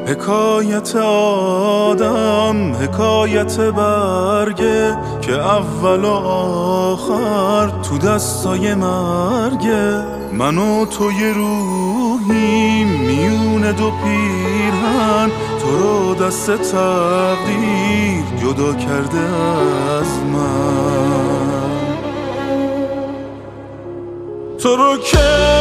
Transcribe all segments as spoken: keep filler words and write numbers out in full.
حکایت آدم حکایت برگه که اول و آخر تو دستای مرگه. من و تو یه روحیم میونه دو پیرهن، تو رو دست تقدیر جدا کرده از من. تو رو که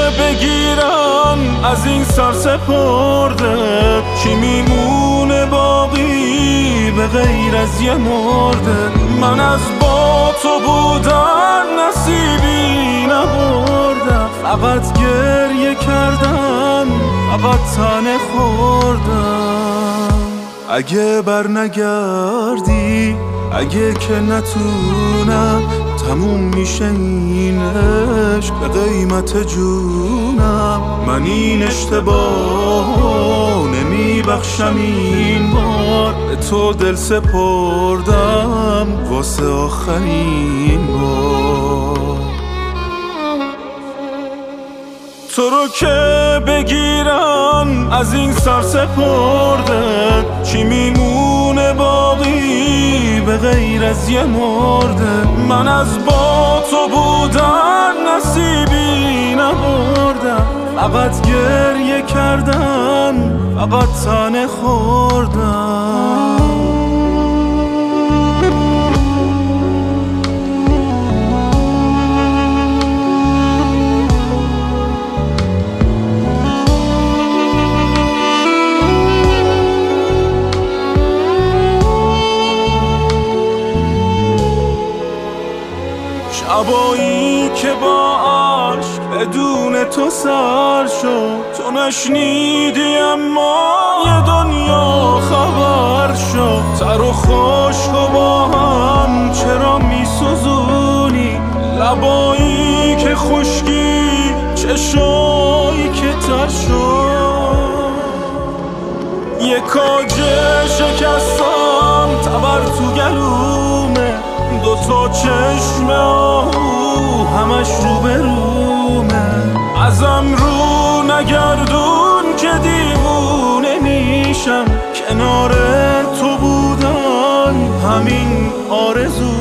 بگیرن از این سر سپرده، چی میمونه باقی به غیر از یه مرده؟ من از با تو بودن نصیبی نبردم، فقط گریه کردم، فقط تنه خوردم. اگه بر نگردی، اگه که نتونم، تموم میشه این عشق به قیمت جونم. من این اشتباه نمیبخشم، این بار به تو دل سپردم واسه آخرین بار. تو رو که بگیرن از این سر سپرده، چی میمونه باقی به غیر از یه مرده؟ من از با تو بودن نصیبی نبردم، فقط گریه کردم، فقط تنه خوردم. شبایی که با عشق بدون تو سر شد، تو نشنیدی اما یه دنیا خبر شد. تر و خشک و با هم چرا میسوزونی؟ لبایی که خشکی، چشایی که تر شد. یه کاجه شکستم تبر تو گلومه، دوتا چشم آهو همش رو به رومه. ازم رو نگردون که دیوونه میشم، کنار تو بودن همین آرزو